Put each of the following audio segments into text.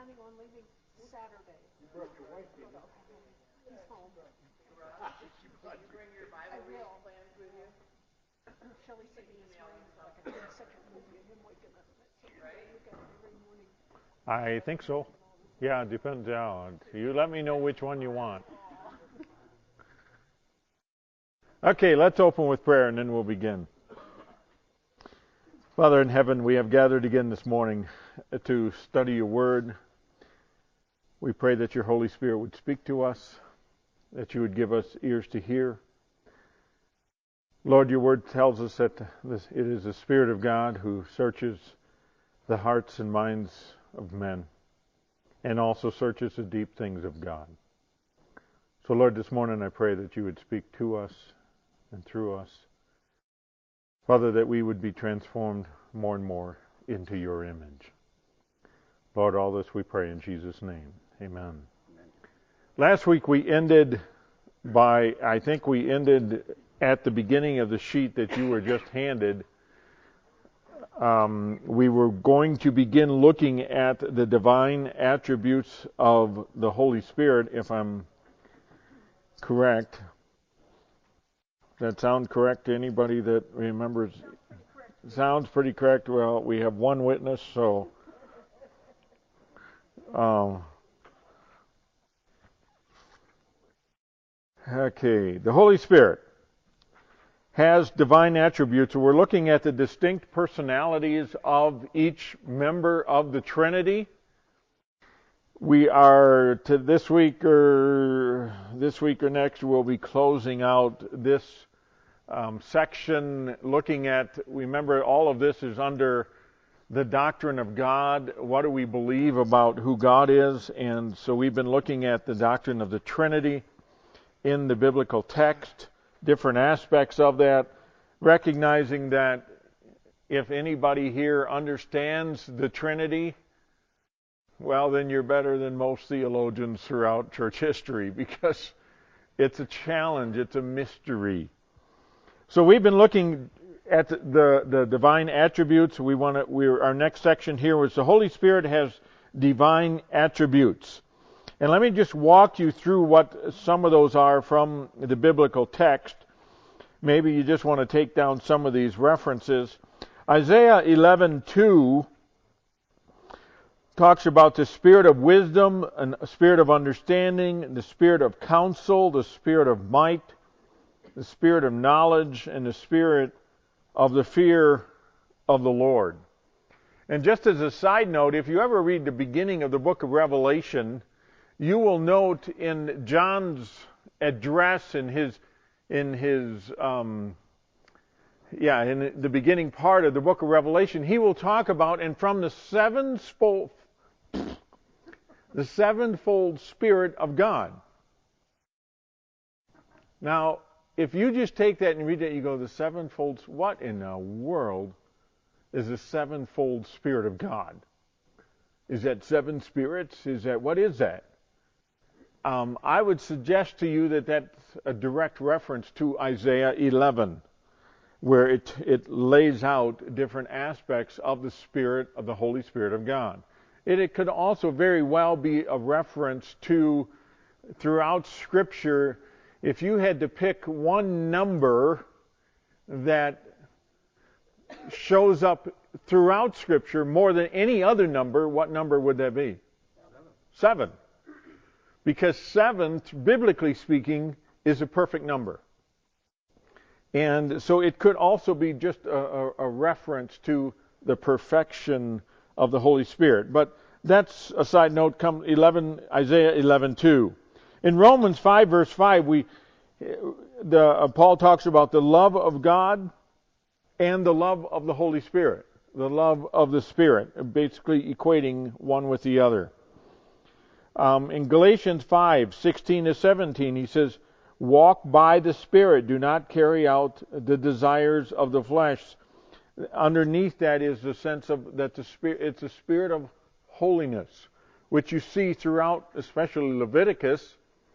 planning on leaving Saturday. You brought your wife in. He's home. Did you bring your Bible plans with you? Shelley said he was like a second movie of him waking up. Right? Look at it every morning. I think so. Yeah, it depends. You let me know which one you want. Okay, let's open with prayer and then we'll begin. Father in heaven, we have gathered again this morning to study your word. We pray that your Holy Spirit would speak to us, that you would give us ears to hear. Lord, your word tells us that it is the Spirit of God who searches the hearts and minds of men and also searches the deep things of God. So, Lord, this morning I pray that you would speak to us and through us. Father, that we would be transformed more and more into your image. Lord, all this we pray in Jesus' name. Amen. Amen. Last week we ended at the beginning of the sheet that you were just handed. We were going to begin looking at the divine attributes of the Holy Spirit, if I'm correct. That sound correct to anybody that remembers? Sounds pretty correct. Well, we have one witness, so okay. The Holy Spirit has divine attributes. We're looking at the distinct personalities of each member of the Trinity. We are to this week or next we'll be closing out this section looking at, remember, all of this is under the doctrine of God. What do we believe about who God is? And so we've been looking at the doctrine of the Trinity in the biblical text, different aspects of that, recognizing that if anybody here understands the Trinity, well, then you're better than most theologians throughout church history, because it's a challenge, it's a mystery. So we've been looking at the divine attributes. Our next section here was the Holy Spirit has divine attributes. And let me just walk you through what some of those are from the biblical text. Maybe you just want to take down some of these references. Isaiah 11:2 talks about the spirit of wisdom, and a spirit of understanding, the spirit of counsel, the spirit of might, the spirit of knowledge, and the spirit of the fear of the Lord. And just as a side note, if you ever read the beginning of the book of Revelation, you will note in John's address in the beginning part of the book of Revelation, he will talk about, and from the sevenfold Spirit of God. Now, if you just take that and read that, you go, the sevenfold, what in the world is the sevenfold Spirit of God? Is that seven spirits? What is that? I would suggest to you that that's a direct reference to Isaiah 11, where it lays out different aspects of the Spirit, of the Holy Spirit of God. It could also very well be a reference to, throughout Scripture, if you had to pick one number that shows up throughout Scripture more than any other number, what number would that be? 7. Because 7, biblically speaking, is a perfect number. And so it could also be just a reference to the perfection of the Holy Spirit. But that's a side note. Isaiah 11:2. In Romans 5, verse 5, Paul talks about the love of God and the love of the Holy Spirit. The love of the Spirit, basically equating one with the other. In Galatians 5:16-17, he says, walk by the Spirit, do not carry out the desires of the flesh. Underneath that is the sense of that it's a spirit of holiness, which you see throughout, especially Leviticus.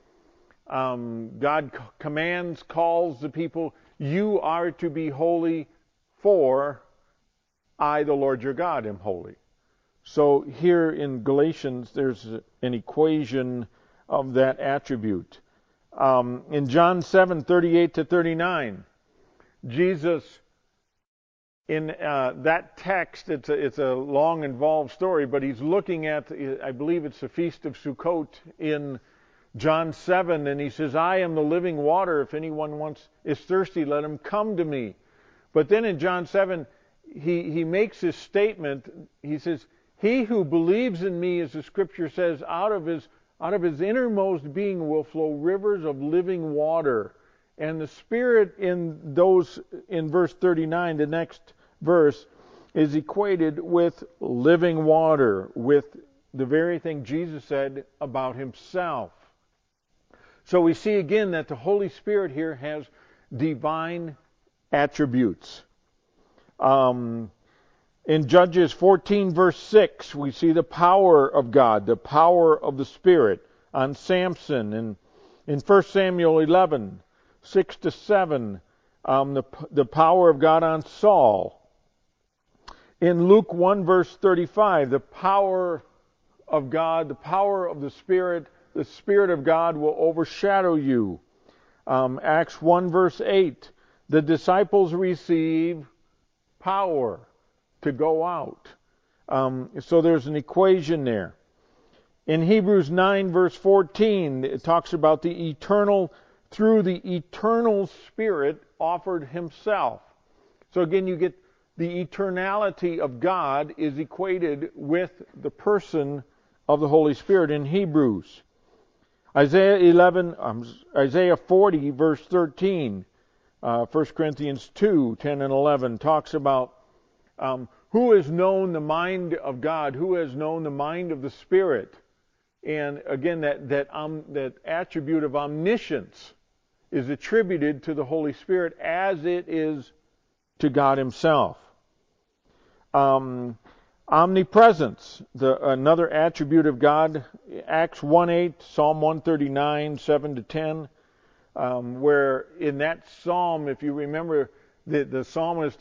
God calls the people, you are to be holy, for I, the Lord your God, am holy. So here in Galatians, there's an equation of that attribute. In John 7:38-39, Jesus, in that text, it's a long, involved story, but he's looking at, I believe it's the Feast of Sukkot in John 7, and he says, I am the living water. If anyone is thirsty, let him come to me. But then in John 7, he makes this statement. He says, he who believes in me, as the scripture says, out of his innermost being will flow rivers of living water. And the Spirit in verse 39, the next verse, is equated with living water, with the very thing Jesus said about himself. So we see again that the Holy Spirit here has divine attributes. In Judges 14 verse 6, we see the power of God, the power of the Spirit on Samson. And in 1 Samuel 11, 6-7, the power of God on Saul. In Luke 1 verse 35, the power of God, the power of the Spirit of God will overshadow you. Acts 1 verse 8, the disciples receive power to go out. So there's an equation there. In Hebrews 9 verse 14, it talks about through the eternal Spirit offered himself. So again, you get the eternality of God is equated with the person of the Holy Spirit in Hebrews. Isaiah 40 verse 13, 1 Corinthians 2, 10 and 11 talks about who has known the mind of God, who has known the mind of the Spirit. And again, that attribute of omniscience is attributed to the Holy Spirit as it is to God himself. Omnipresence, another attribute of God, Acts 1:8, Psalm 139, 7-10, where in that psalm, if you remember, the psalmist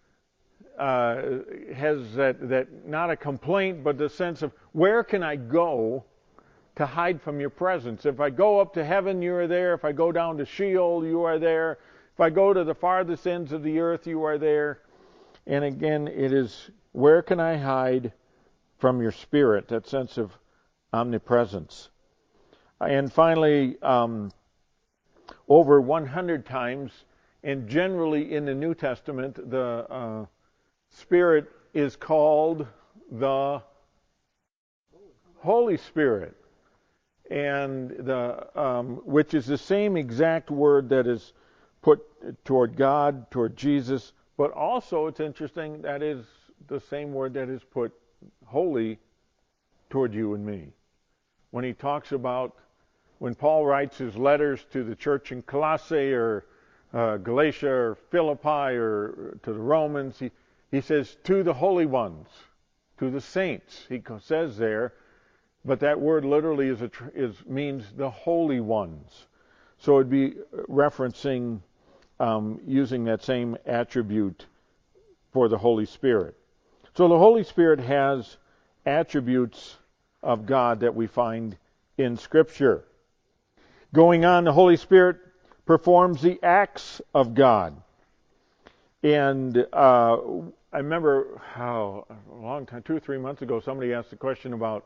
has that not a complaint, but the sense of, where can I go to hide from your presence? If I go up to heaven, you are there. If I go down to Sheol, you are there. If I go to the farthest ends of the earth, you are there. And again, it is, where can I hide from your Spirit? That sense of omnipresence. And finally, over 100 times, and generally in the New Testament, the Spirit is called the Holy Spirit, and which is the same exact word that is put toward God, toward Jesus, but also it's interesting that is the same word that is put holy toward you and me. When he talks about, when Paul writes his letters to the church in Colossae or Galatia or Philippi or to the Romans, he says, to the holy ones, to the saints, he says there, but that word literally means the holy ones. So it'd be referencing, using that same attribute for the Holy Spirit. So the Holy Spirit has attributes of God that we find in Scripture. Going on, the Holy Spirit performs the acts of God. And I remember a long time, 2 or 3 months ago, somebody asked a question about,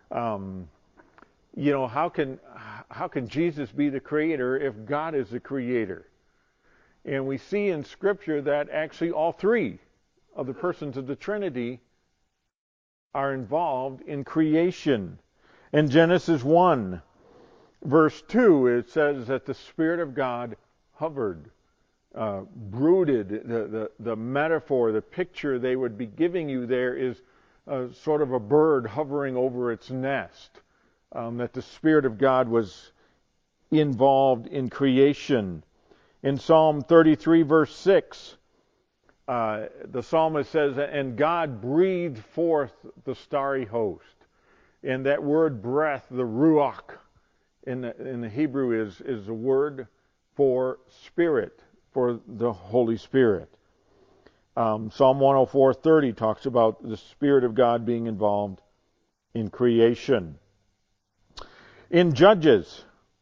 how can Jesus be the creator if God is the creator? And we see in Scripture that actually all three of the persons of the Trinity are involved in creation. In Genesis 1, verse 2, it says that the Spirit of God hovered, brooded. The metaphor, the picture they would be giving you there is sort of a bird hovering over its nest, that the Spirit of God was involved in creation. In Psalm 33, verse 6, the psalmist says, and God breathed forth the starry host. And that word breath, the ruach, in the Hebrew is a word for spirit, for the Holy Spirit. Psalm 104:30 talks about the Spirit of God being involved in creation. In Judges,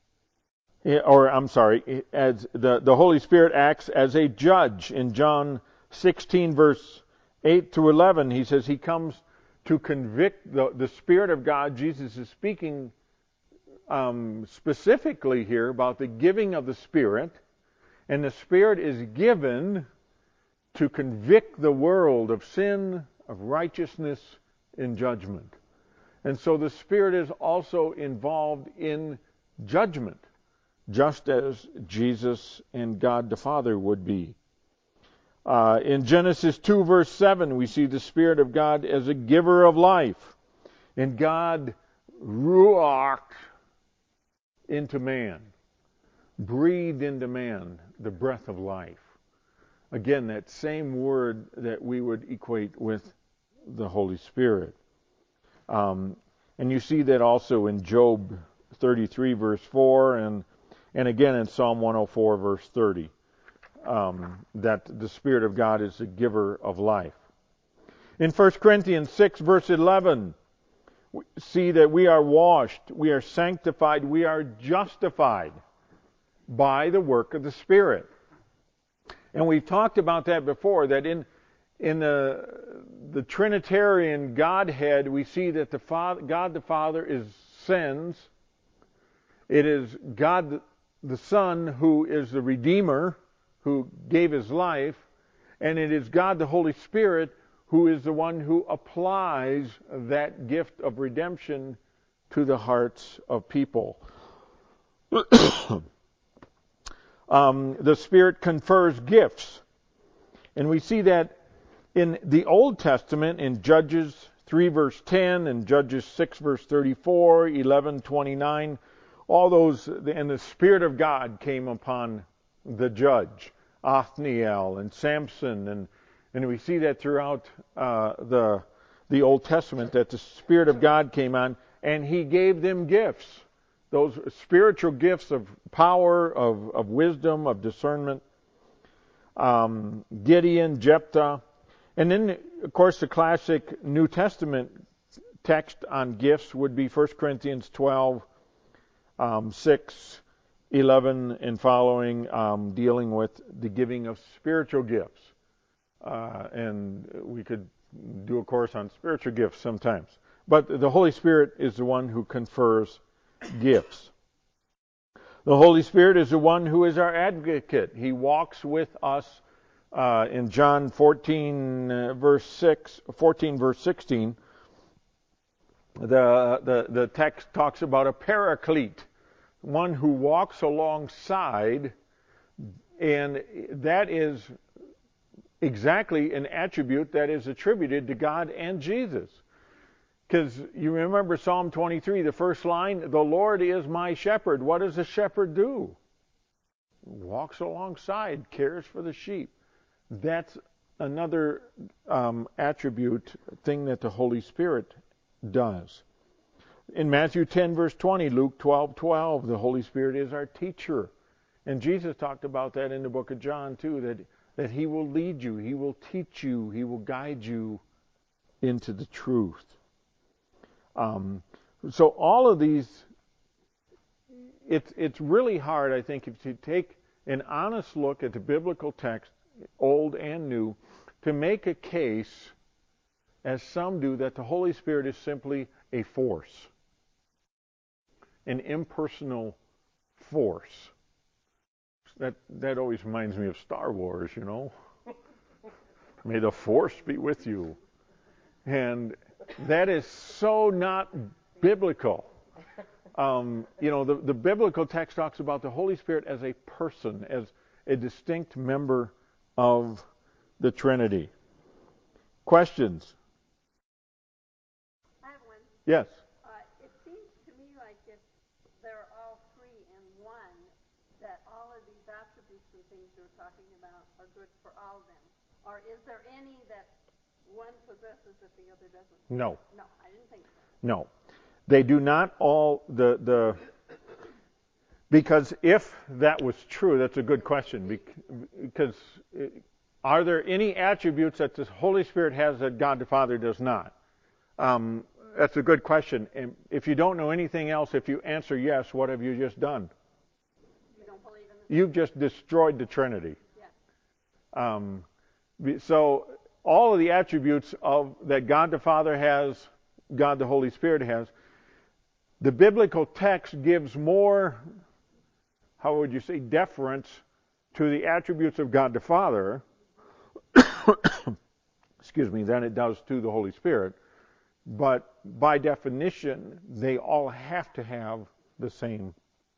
as the Holy Spirit acts as a judge. In John 16, verse 8 through 11, he says he comes to convict the Spirit of God. Jesus is speaking specifically here about the giving of the Spirit, and the Spirit is given to convict the world of sin, of righteousness, and judgment. And so the Spirit is also involved in judgment, just as Jesus and God the Father would be. In Genesis 2, verse 7, we see the Spirit of God as a giver of life. And God ruach into man, breathed into man the breath of life. Again, that same word that we would equate with the Holy Spirit. And you see that also in Job 33, verse 4, and again in Psalm 104, verse 30, that the Spirit of God is the giver of life. In 1 Corinthians 6, verse 11, we see that we are washed, we are sanctified, we are justified by the work of the Spirit. And we've talked about that before, that in the Trinitarian Godhead, we see that God the Father sends. It is God the Son who is the Redeemer, who gave His life, and it is God the Holy Spirit who is the one who applies that gift of redemption to the hearts of people. The Spirit confers gifts. And we see that in the Old Testament, in Judges 3, verse 10, and Judges 6, verse 34, 11:29, all those, and the Spirit of God came upon the judge, Othniel and Samson, and we see that throughout the Old Testament, that the Spirit of God came on, and He gave them gifts. Those spiritual gifts of power, of wisdom, of discernment. Gideon, Jephthah. And then, of course, the classic New Testament text on gifts would be 1 Corinthians 12, 6, 11, and following, dealing with the giving of spiritual gifts. And we could do a course on spiritual gifts sometimes. But the Holy Spirit is the one who confers gifts. The Holy Spirit is the one who is our advocate. He walks with us. In John 14, verse 16, the text talks about a paraclete, one who walks alongside, and that is exactly an attribute that is attributed to God and Jesus. Because you remember Psalm 23, the first line, the Lord is my shepherd. What does a shepherd do? Walks alongside, cares for the sheep. That's another attribute, thing that the Holy Spirit does. In Matthew 10, verse 20, Luke 12:12, the Holy Spirit is our teacher. And Jesus talked about that in the book of John, too, that He will lead you, He will teach you, He will guide you into the truth. So all of these, it's really hard, I think, if you take an honest look at the biblical text, Old and New, to make a case, as some do, that the Holy Spirit is simply a force, an impersonal force. That always reminds me of Star Wars, you know. May the Force be with you. And that is so not biblical. The biblical text talks about the Holy Spirit as a person, as a distinct member of the Trinity. Questions? I have one. Yes. It seems to me like if they're all three in one, that all of these attributes and things you're talking about are good for all of them. Or is there any that one possesses that the other doesn't? No. No, I didn't think so. No. They do not all, because if that was true, that's a good question, because Are there any attributes that the Holy Spirit has that God the Father does not? That's a good question. And if you don't know anything else, if you answer yes, what have you just done? You don't believe in the You've just destroyed the Trinity. Yeah. So all of the attributes that God the Father has, God the Holy Spirit has, the biblical text gives more, how would you say, deference to the attributes of God the Father, excuse me, than it does to the Holy Spirit. But by definition, they all have to have the same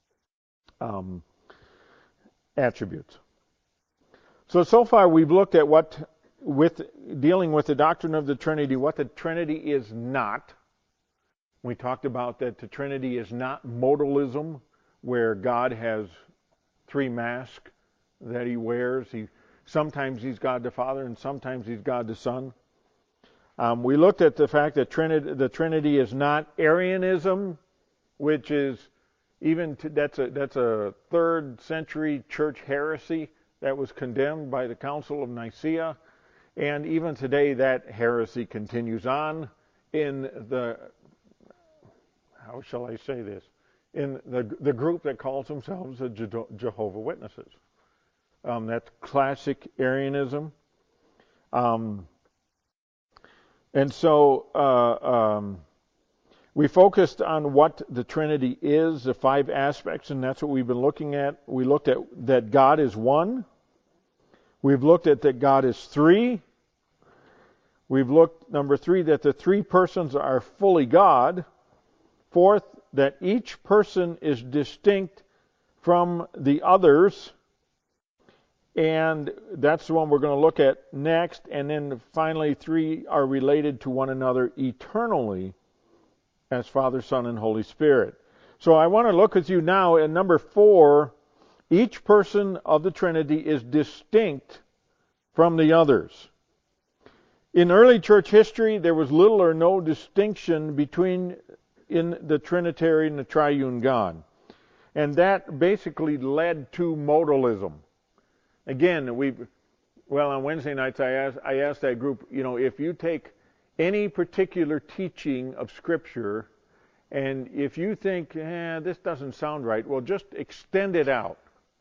attributes. So far we've looked at dealing with the doctrine of the Trinity, what the Trinity is not. We talked about that the Trinity is not modalism, where God has three masks that he wears. Sometimes he's God the Father and sometimes he's God the Son. We looked at the fact that the Trinity is not Arianism, which is that's a 3rd century church heresy that was condemned by the Council of Nicaea, and even today that heresy continues on in the, how shall I say this, in the group that calls themselves the Jehovah's Witnesses. That's classic Arianism. And so we focused on what the Trinity is, the 5 aspects, and that's what we've been looking at. We looked at that God is one. We've looked at that God is 3. We've looked, number 3, that the 3 persons are fully God. 4th, that each person is distinct from the others. And that's the one we're going to look at next. And then finally, 3 are related to one another eternally as Father, Son, and Holy Spirit. So I want to look with you now at number 4. Each person of the Trinity is distinct from the others. In early church history, there was little or no distinction in the Trinitarian and the Triune God. And that basically led to modalism. Again, on Wednesday nights I asked that group, if you take any particular teaching of Scripture, and if you think, this doesn't sound right, well, just extend it out.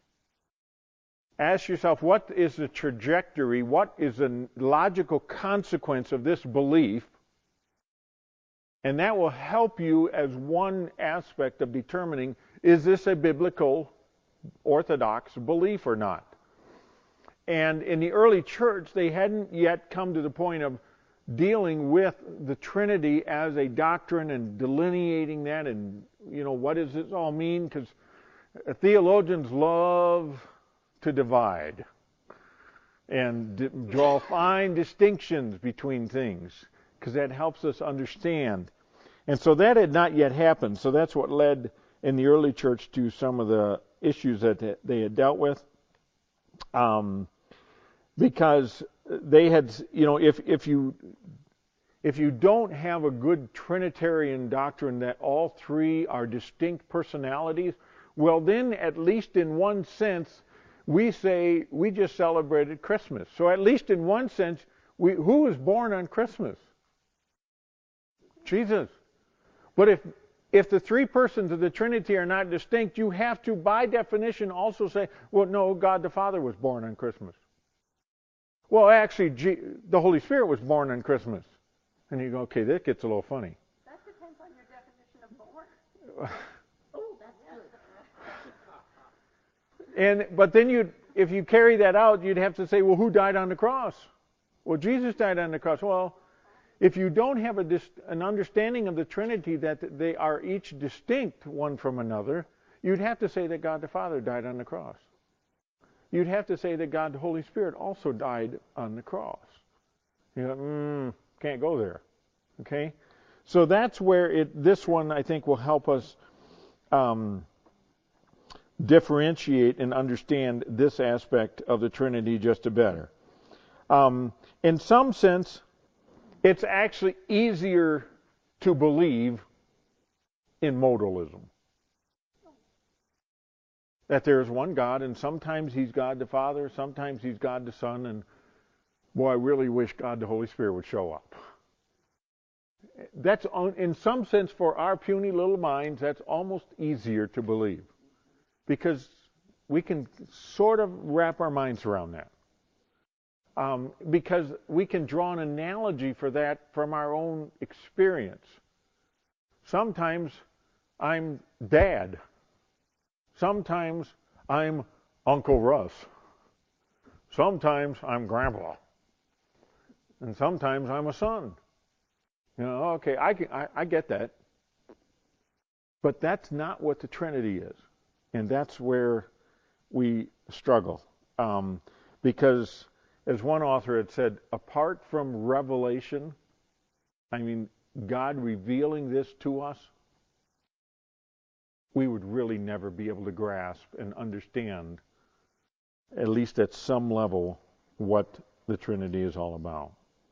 Ask yourself, what is the trajectory, what is the logical consequence of this belief? And that will help you as one aspect of determining, is this a biblical, orthodox belief or not? And in the early church, they hadn't yet come to the point of dealing with the Trinity as a doctrine and delineating that and, what does this all mean? Because theologians love to divide and draw fine distinctions between things because that helps us understand. And so that had not yet happened. So that's what led in the early church to some of the issues that they had dealt with. Because they had, if you don't have a good Trinitarian doctrine that all 3 are distinct personalities, well then at least in one sense we say we just celebrated Christmas. So at least in one sense, who was born on Christmas? Jesus. But if the 3 persons of the Trinity are not distinct, you have to by definition also say, well no, God the Father was born on Christmas. Well, actually, the Holy Spirit was born on Christmas. And you go, okay, that gets a little funny. That depends on your definition of born. Oh, that's good. But then if you carry that out, you'd have to say, well, who died on the cross? Well, Jesus died on the cross. Well, if you don't have an understanding of the Trinity that they are each distinct one from another, you'd have to say that God the Father died on the cross. You'd have to say that God the Holy Spirit also died on the cross. Can't go there. Okay? So that's where this one, I think, will help us differentiate and understand this aspect of the Trinity just a better. In some sense, it's actually easier to believe in modalism. That there is one God, and sometimes He's God the Father, sometimes He's God the Son, and boy, I really wish God the Holy Spirit would show up. That's, in some sense, for our puny little minds, that's almost easier to believe. Because we can sort of wrap our minds around that. Because we can draw an analogy for that from our own experience. Sometimes I'm Dad. Sometimes I'm Uncle Russ. Sometimes I'm Grandpa. And sometimes I'm a son. Okay, I get that. But that's not what the Trinity is. And that's where we struggle. Because, as one author had said, apart from revelation, God revealing this to us, we would really never be able to grasp and understand, at least at some level, what the Trinity is all about.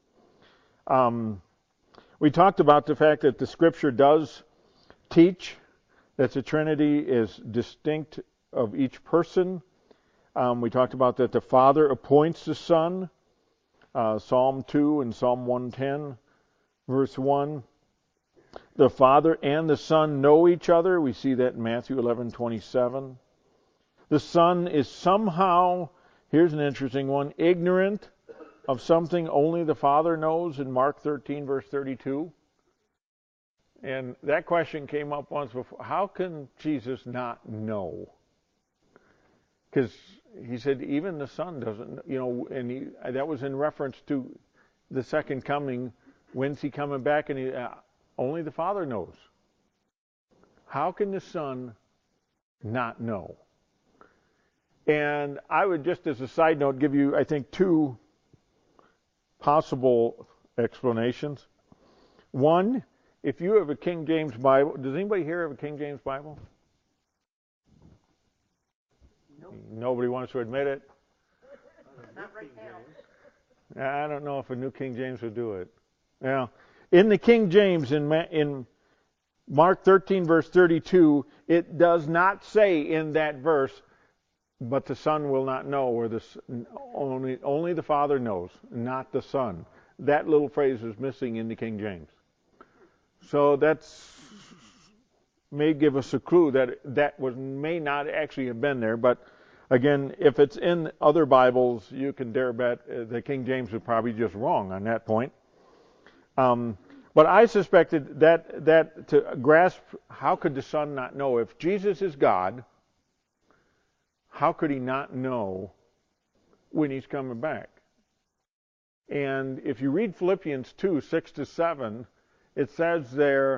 We talked about the fact that the Scripture does teach that the Trinity is distinct of each person. We talked about that the Father appoints the Son, Psalm 2 and Psalm 110, verse 1. The Father and the Son know each other. We see that in Matthew 11:27. The Son is somehow, here's an interesting one, ignorant of something only the Father knows in Mark 13, verse 32. And that question came up once before. How can Jesus not know? Because he said even the Son doesn't, and that was in reference to the second coming. When's he coming back? And only the Father knows. How can the Son not know? And I would just, as a side note, give you, I think, two possible explanations. One, if you have a King James Bible, does anybody here have a King James Bible? Nope. Nobody wants to admit it? Not right now. I don't know if a New King James would do it. Now, in the King James, in Mark 13, verse 32, it does not say in that verse, but the Son will not know, or only the Father knows, not the Son. That little phrase is missing in the King James. So that's may give us a clue that may not actually have been there. But again, if it's in other Bibles, you can dare bet the King James was probably just wrong on that point. But I suspected that to grasp, how could the Son not know? If Jesus is God, how could he not know when he's coming back? And if you read Philippians 2, 6-7, it says there,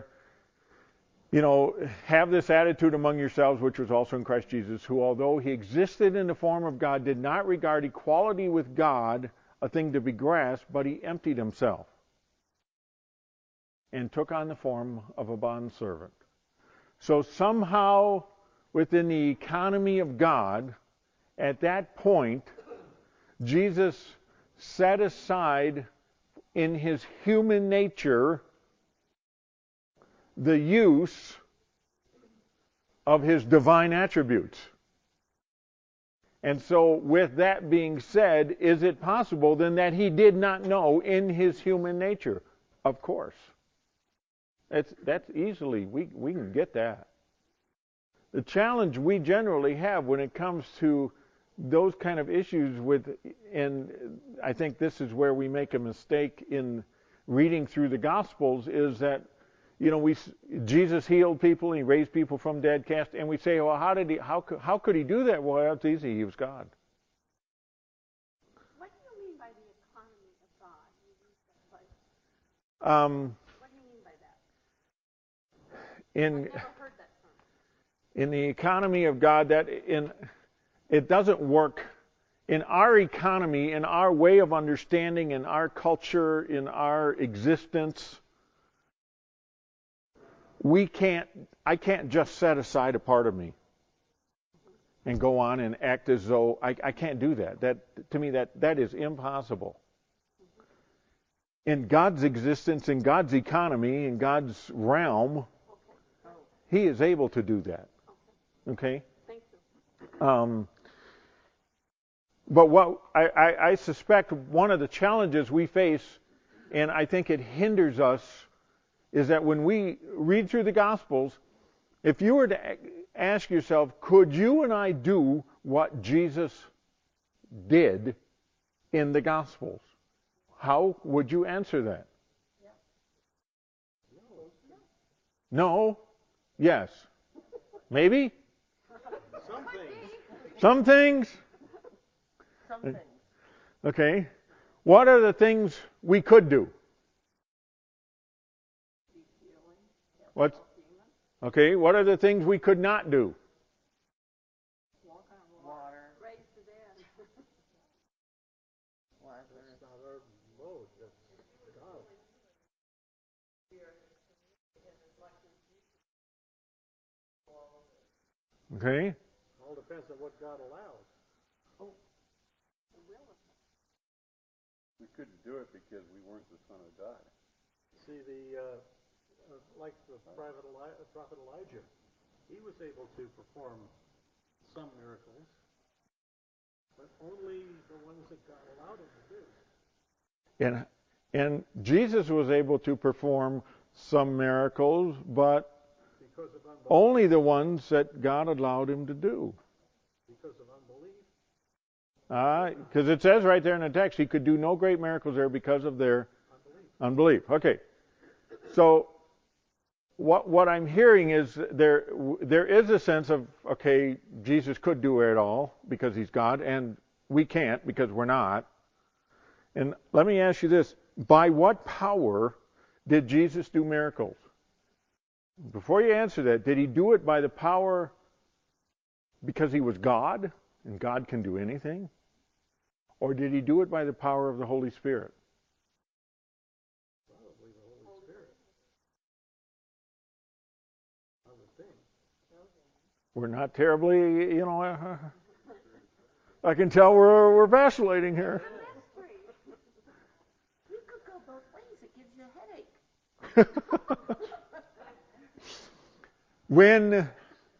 have this attitude among yourselves, which was also in Christ Jesus, who, although he existed in the form of God, did not regard equality with God a thing to be grasped, but he emptied himself and took on the form of a bondservant. So somehow, within the economy of God, at that point, Jesus set aside in his human nature the use of his divine attributes. And so, with that being said, is it possible then that he did not know in his human nature? Of course. That's easily, we can get that. The challenge we generally have when it comes to those kind of issues and I think this is where we make a mistake in reading through the Gospels, is that Jesus healed people and he raised people from dead, and we say, well, how could he do that? Well, that's easy. He was God. What do you mean by the economy of God? What do you mean by that? I've never heard that term. In the economy of God, it doesn't work. In our economy, in our way of understanding, in our culture, in our existence, I can't just set aside a part of me and go on and act as though I can't do that. To me, that is impossible. In God's existence, in God's economy, in God's realm, he is able to do that. Okay? Thank you. But what I suspect one of the challenges we face, and I think it hinders us, is that when we read through the Gospels, if you were to ask yourself, could you and I do what Jesus did in the Gospels? How would you answer that? No? Yes? Maybe? Some things? Some things. Okay. What are the things we could do? What? Okay. What are the things we could not do? Walk on water. Raise the dead. Lazarus. Not our mode. That's God. Okay. All depends on what God allows. We couldn't do it because we weren't the Son of God. See, like the prophet Elijah, he was able to perform some miracles, but only the ones that God allowed him to do. And Jesus was able to perform some miracles, but Because of unbelief. only the ones that God allowed him to do. Because of unbelief. Because it says right there in the text, he could do no great miracles there because of their unbelief. Okay. So what I'm hearing is there is a sense of, okay, Jesus could do it all because he's God, and we can't because we're not. And let me ask you this. By what power did Jesus do miracles? Before you answer that, did he do it by the power because he was God, and God can do anything? Or did he do it by the power of the Holy Spirit? Probably the Holy Spirit. I would think. We're not terribly, I can tell we're vacillating here. You could go both ways. It gives you a headache. When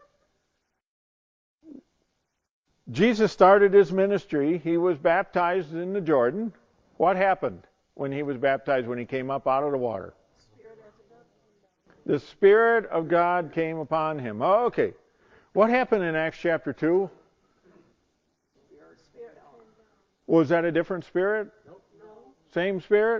Jesus started his ministry, he was baptized in the Jordan. What happened when he was baptized, when he came up out of the water? The Spirit of God came upon him. Oh, okay. What happened in Acts chapter 2? Was that a different spirit? Nope. Same spirit?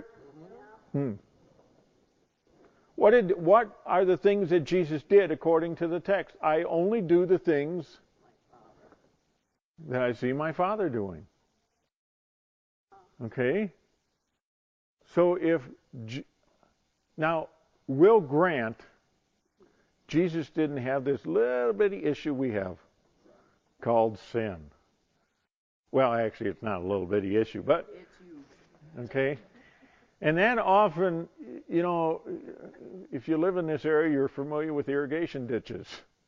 What are the things that Jesus did according to the text? I only do the things that I see my Father doing. Okay? So now, we'll grant Jesus didn't have this little bitty issue we have called sin. Well, actually, it's not a little bitty issue, but It's huge. okay. And that often, if you live in this area, you're familiar with irrigation ditches.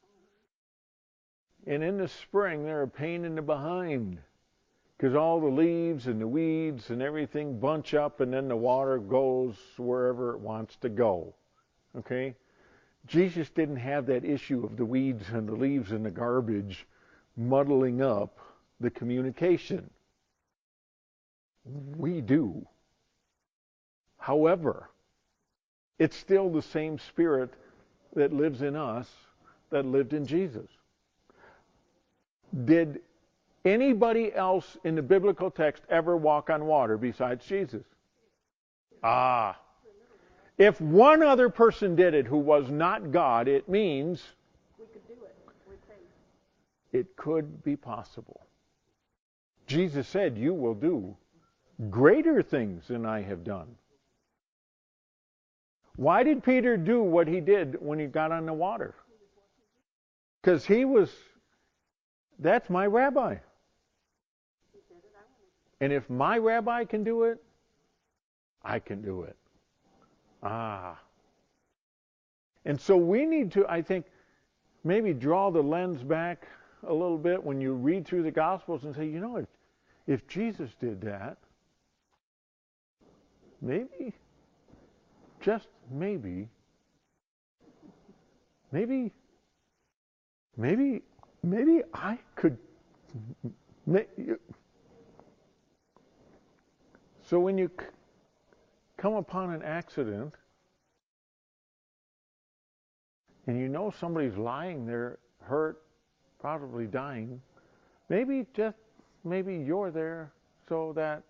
And in the spring, they're a pain in the behind because all the leaves and the weeds and everything bunch up, and then the water goes wherever it wants to go. Okay? Jesus didn't have that issue of the weeds and the leaves and the garbage muddling up the communication. We do. However, it's still the same Spirit that lives in us that lived in Jesus. Did anybody else in the biblical text ever walk on water besides Jesus? If one other person did it who was not God, it means We could do it with faith. it could be possible. Jesus said, "You will do greater things than I have done." Why did Peter do what he did when he got on the water? Because that's my rabbi. And if my rabbi can do it, I can do it. And so we need to, I think, maybe draw the lens back a little bit when you read through the Gospels and say, if Jesus did that, maybe, just maybe I could, So when you come upon an accident and you know somebody's lying there, hurt, probably dying, maybe you're there so that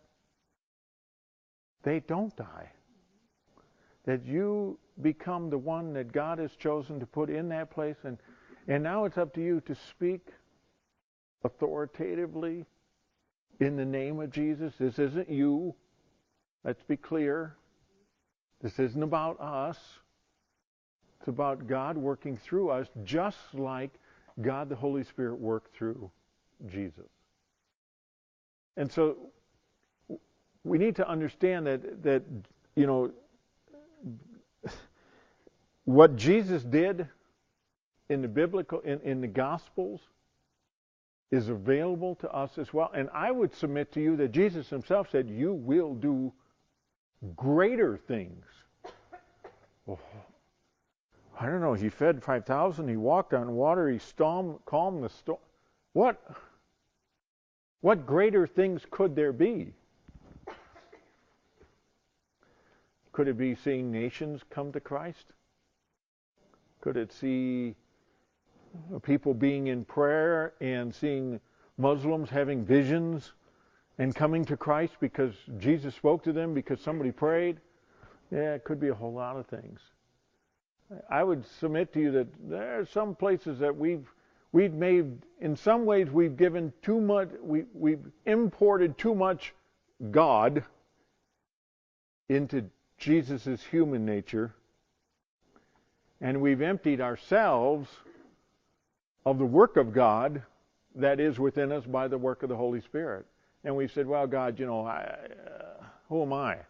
they don't die. That you become the one that God has chosen to put in that place, and now it's up to you to speak authoritatively in the name of Jesus. This isn't you. Let's be clear. This isn't about us. It's about God working through us, just like God the Holy Spirit worked through Jesus. And so we need to understand that what Jesus did in the biblical, in the Gospels, is available to us as well. And I would submit to you that Jesus himself said, you will do greater things. Oh, I don't know, he fed 5,000, he walked on water, he calmed the storm. What greater things could there be? Could it be seeing nations come to Christ? Could it see people being in prayer and seeing Muslims having visions and coming to Christ because Jesus spoke to them, because somebody prayed? Yeah, it could be a whole lot of things. I would submit to you that there are some places that we've made, in some ways we've given too much, we've imported too much God into Jesus' human nature, and we've emptied ourselves of the work of God that is within us by the work of the Holy Spirit. And we've said, well, God, who am I?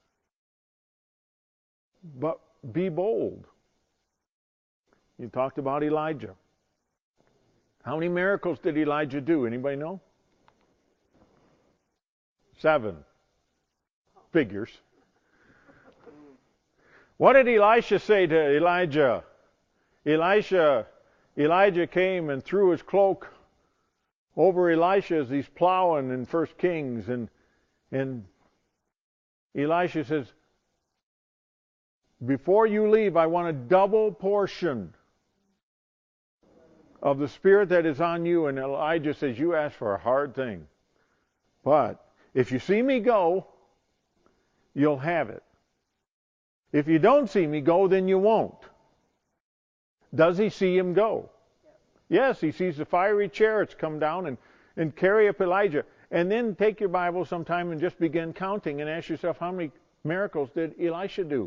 But be bold. You talked about Elijah. How many miracles did Elijah do? Anybody know? 7. Figures. What did Elisha say to Elijah? Elijah came and threw his cloak over Elisha as he's plowing in 1 Kings, and Elisha says, before you leave, I want a double portion of the Spirit that is on you. And Elijah says, you asked for a hard thing, but if you see me go, you'll have it. If you don't see me go, then you won't. Does he see him go? Yes, he sees the fiery chariots come down and carry up Elijah. And then take your Bible sometime and just begin counting and ask yourself, how many miracles did Elisha do?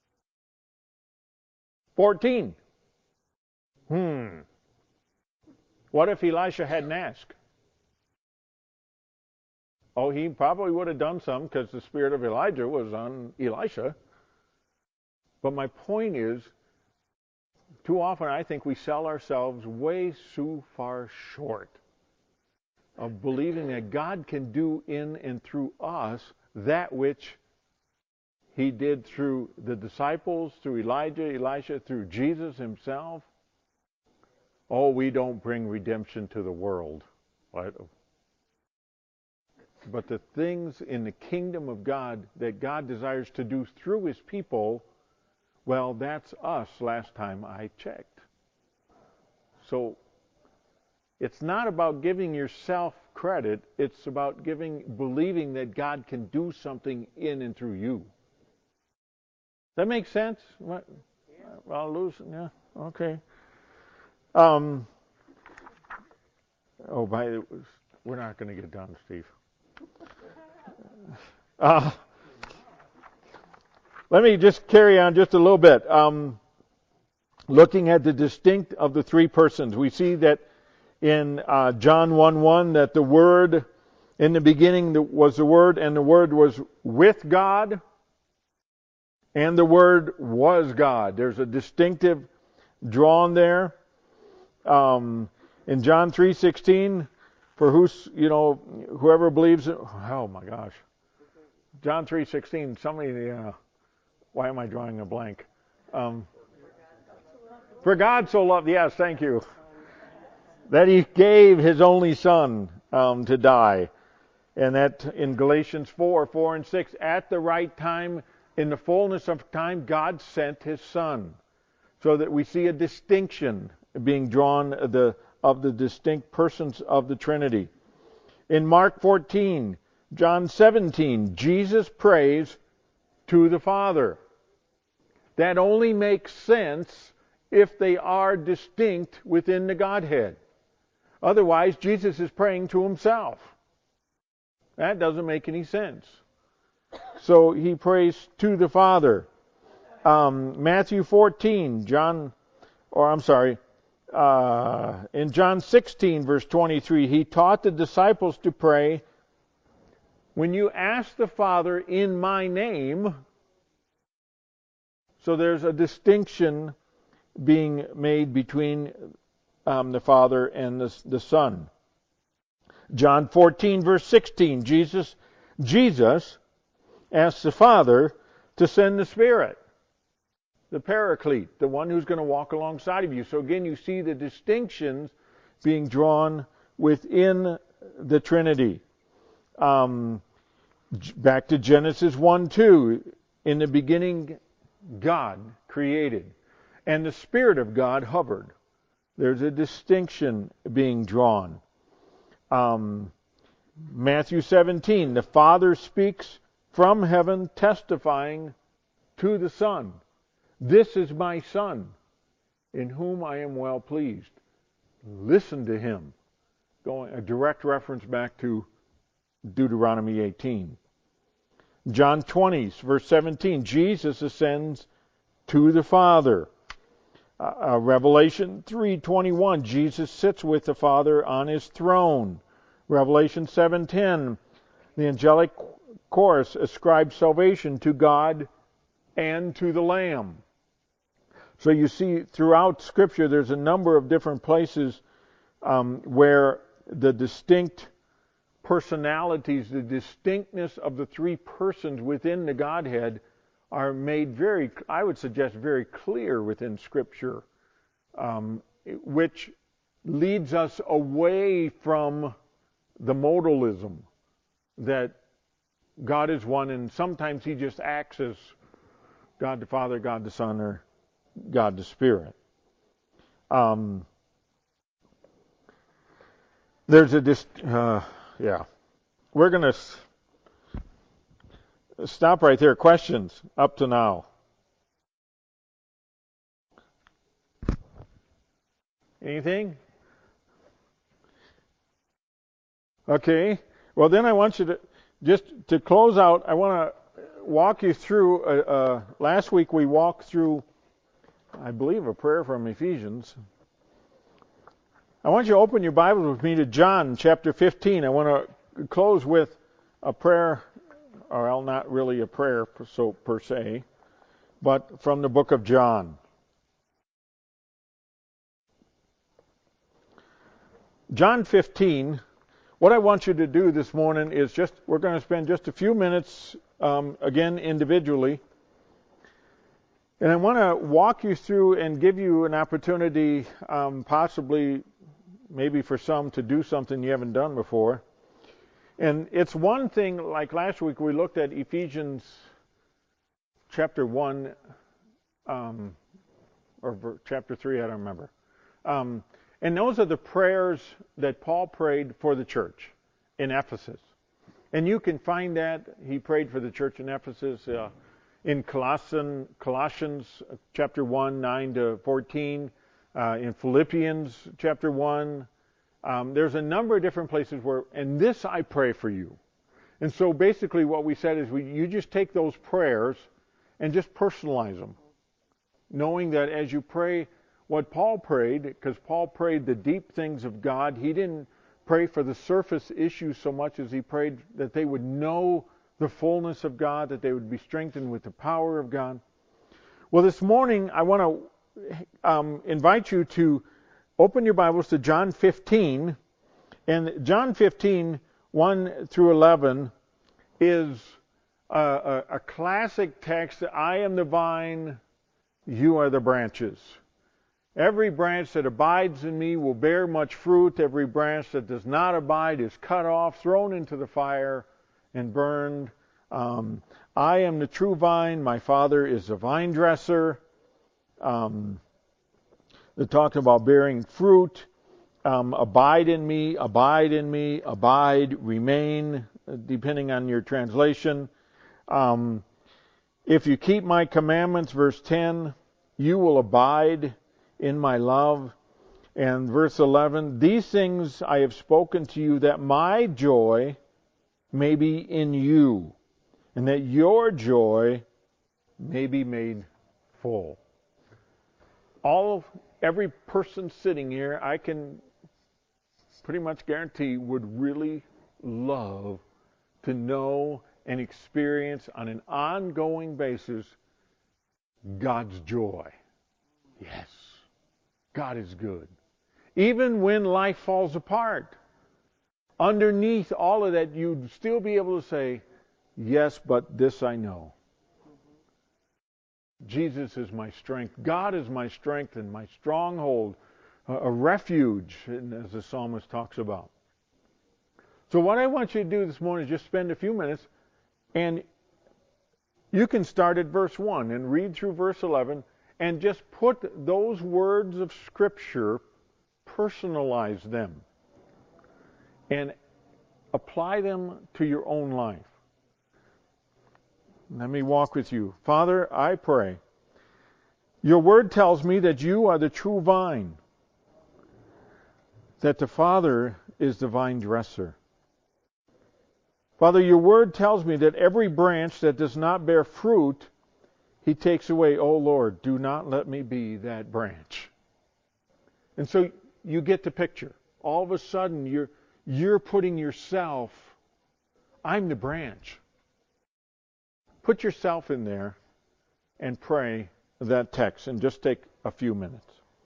14. What if Elisha hadn't asked? Oh, he probably would have done some because the spirit of Elijah was on Elisha. But my point is, too often I think we sell ourselves way too far short of believing that God can do in and through us that which he did through the disciples, through Elijah, Elisha, through Jesus himself. Oh, we don't bring redemption to the world. Right? But the things in the kingdom of God that God desires to do through his people, well, that's us last time I checked. So it's not about giving yourself credit. It's about believing that God can do something in and through you. That makes sense? What? Yeah. Yeah. Okay. We're not going to get done, Steve. Let me just carry on just a little bit. Looking at the distinct of the three persons, we see that in John 1:1 that the Word, in the beginning was the Word, and the Word was with God, and the Word was God. There's a distinctive drawn there. In John 3:16, for whoever believes it, oh my gosh. John 3:16, somebody, why am I drawing a blank? For God so loved, yes, thank you, that he gave his only Son to die. And that in Galatians 4 and 6, at the right time, in the fullness of time, God sent His Son. So that we see a distinction being drawn of the distinct persons of the Trinity. In Mark 14, John 17, Jesus prays to the Father. That only makes sense if they are distinct within the Godhead. Otherwise, Jesus is praying to Himself. That doesn't make any sense. So He prays to the Father. Matthew 14, in John 16, verse 23, He taught the disciples to pray, when you ask the Father in my name. So there's a distinction being made between the Father and the Son. John 14, verse 16, Jesus asks the Father to send the Spirit, the Paraclete, the one who's going to walk alongside of you. So again, you see the distinctions being drawn within the Trinity. Back to Genesis 1:2, in the beginning God created, and the Spirit of God hovered. There's a distinction being drawn. Matthew 17, the Father speaks from heaven, testifying to the Son. This is my Son, in whom I am well pleased. Listen to Him. Going a direct reference back to Deuteronomy 18. John 20, verse 17, Jesus ascends to the Father. Revelation 3:21, Jesus sits with the Father on His throne. Revelation 7:10, the angelic chorus ascribes salvation to God and to the Lamb. So you see throughout Scripture there's a number of different places where the distinct personalities, the distinctness of the three persons within the Godhead are made I would suggest, very clear within Scripture, which leads us away from the modalism that God is one and sometimes He just acts as God the Father, God the Son, or God the Spirit. We're going to stop right there. Questions up to now? Anything? Okay. Well, then I want you to, just to close out, I want to walk you through, last week we walked through, I believe, a prayer from Ephesians. I want you to open your Bibles with me to John chapter 15. I want to close with a prayer, or not really a prayer per se, but from the book of John. John 15, what I want you to do this morning is we're going to spend just a few minutes, again, individually. And I want to walk you through and give you an opportunity, possibly, maybe for some, to do something you haven't done before. And it's one thing, like last week we looked at Ephesians chapter 1, or chapter 3, I don't remember. And those are the prayers that Paul prayed for the church in Ephesus. And you can find that he prayed for the church in Ephesus in Colossians chapter 1, 9 to 14, in Philippians chapter 1. There's a number of different places where, and this I pray for you. And so basically what we said is you just take those prayers and just personalize them, knowing that as you pray what Paul prayed, because Paul prayed the deep things of God, he didn't pray for the surface issues so much as he prayed that they would know the fullness of God, that they would be strengthened with the power of God. Well, this morning I want to invite you to open your Bibles to John 15. And John 15, 1 through 11 is a classic text. I am the vine, you are the branches. Every branch that abides in me will bear much fruit. Every branch that does not abide is cut off, thrown into the fire, and burned. I am the true vine. My Father is the vine dresser. It talks about bearing fruit. Abide in me, abide in me, abide, remain, depending on your translation. If you keep my commandments, verse 10, you will abide in my love. And verse 11, these things I have spoken to you that my joy may be in you, and that your joy may be made full. Every person sitting here, I can pretty much guarantee, would really love to know and experience on an ongoing basis God's joy. Yes, God is good. Even when life falls apart, underneath all of that, you'd still be able to say, yes, but this I know. Jesus is my strength. God is my strength and my stronghold, a refuge, as the psalmist talks about. So what I want you to do this morning is just spend a few minutes, and you can start at verse 1 and read through verse 11 and just put those words of Scripture, personalize them, and apply them to your own life. Let me walk with you. Father, I pray. Your word tells me that you are the true vine, that the Father is the vine dresser. Father, your word tells me that every branch that does not bear fruit, he takes away. Oh Lord, do not let me be that branch. And so you get the picture. All of a sudden, you're putting yourself, I'm the branch. Put yourself in there and pray that text, and just take a few minutes.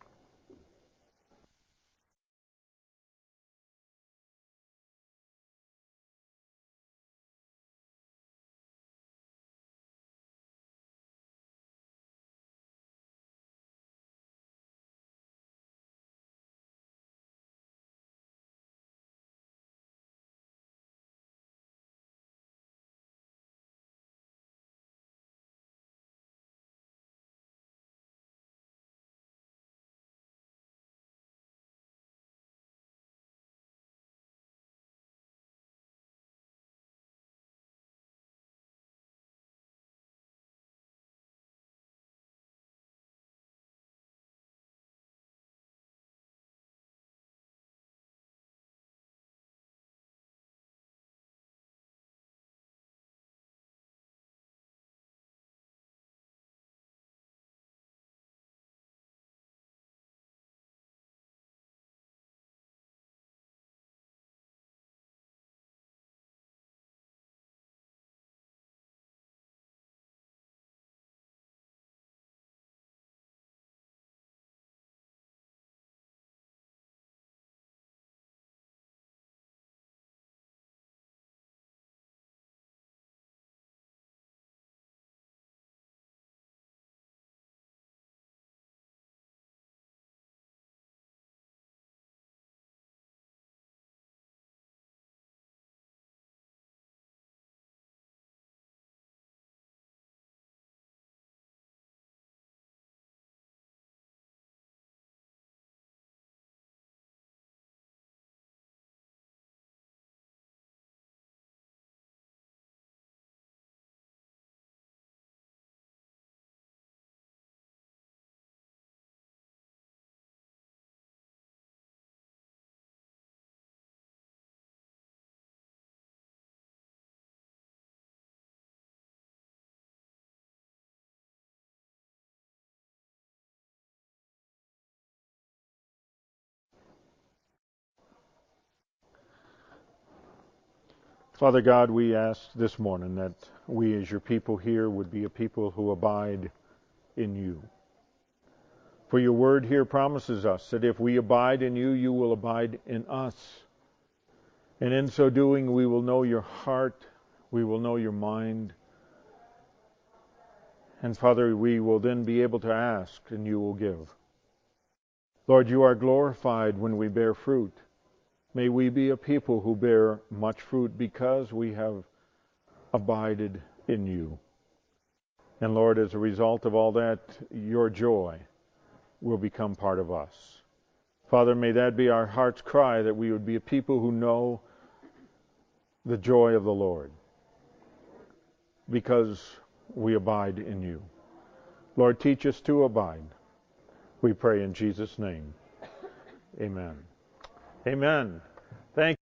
Father God, we ask this morning that we as your people here would be a people who abide in you. For your word here promises us that if we abide in you, you will abide in us. And in so doing, we will know your heart, we will know your mind. And Father, we will then be able to ask and you will give. Lord, you are glorified when we bear fruit. May we be a people who bear much fruit because we have abided in you. And Lord, as a result of all that, your joy will become part of us. Father, may that be our heart's cry, that we would be a people who know the joy of the Lord because we abide in you. Lord, teach us to abide. We pray in Jesus' name. Amen. Amen. Thank you.